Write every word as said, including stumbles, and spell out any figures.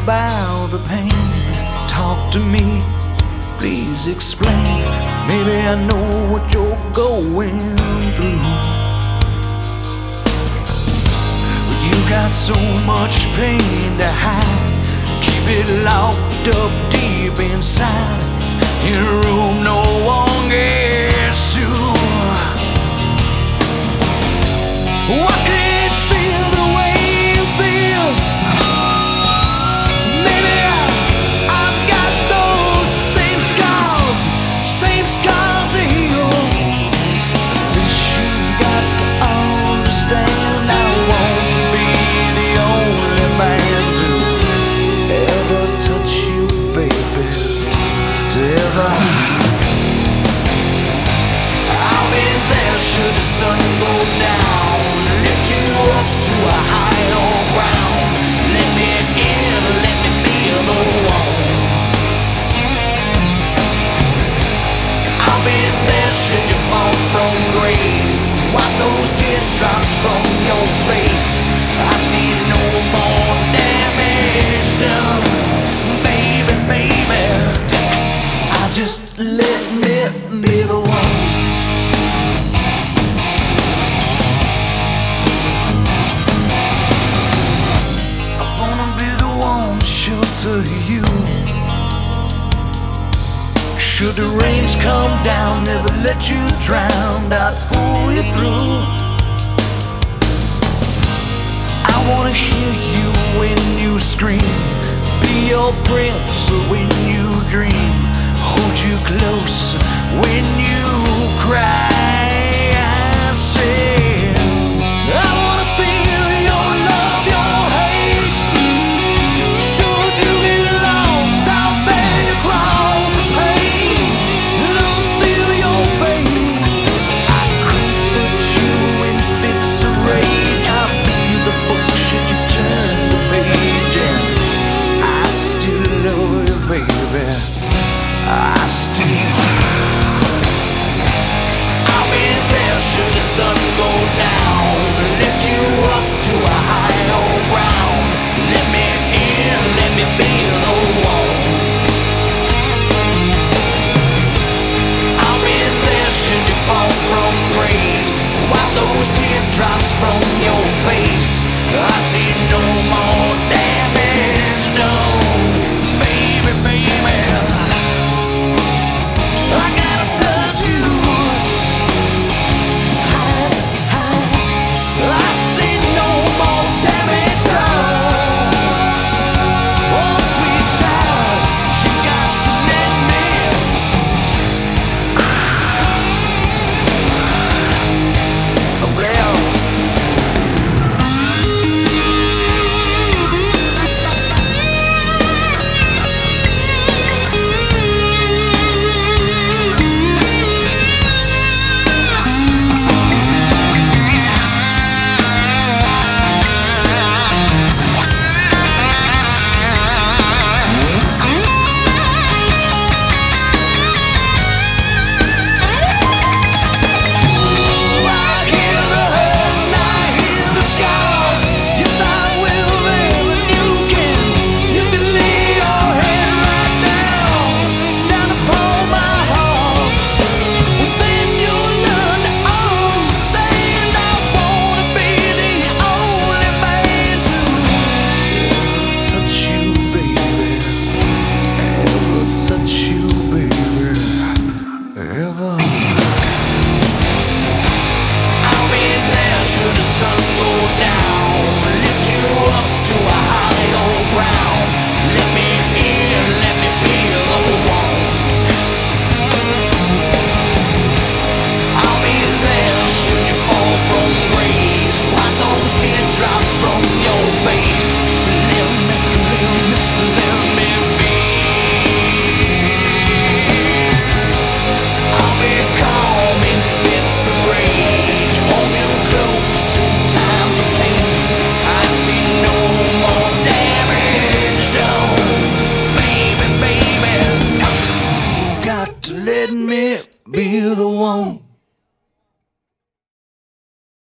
about the pain. Talk to me, please explain. Maybe I know what you're going through. You got so much pain to hide. Keep it locked up deep inside, in a room no one gets to. Why can't feel the way you feel? Maybe I, I've got those same scars, same scars to heal. This you've got to understand. I want to be the only man to ever touch you, baby. To ever. I'll be there should the sun go down. Lift you up to a higher ground. Let me in, let me be the one. I'll be there should you fall from grace. Wipe those teardrops from your face. I see no more damage done. Baby, baby, I just let me be the one. To you, should the rains come down, never let you drown, I'd pull you through. I wanna hear you when you scream, be your prince when you dream, hold you close when you cry. I said I wanna feel your love, your hate. Should you get lost, I'll bear your cross of pain and unseal your fate. I could put you in fits of rage. I'll be the book should you turn the page, and I still love you, baby. I still. I'll be there should the sun go down. Lift you up to a higher ground. Let me in, let me be the one. I'll be there should you fall from grace. Wipe those teardrops from your face. I see no more damage done. Baby, baby, I gotta touch you. I see no more damage done. Oh, sweet child, you got to let me. Oh, well. Let me be the one.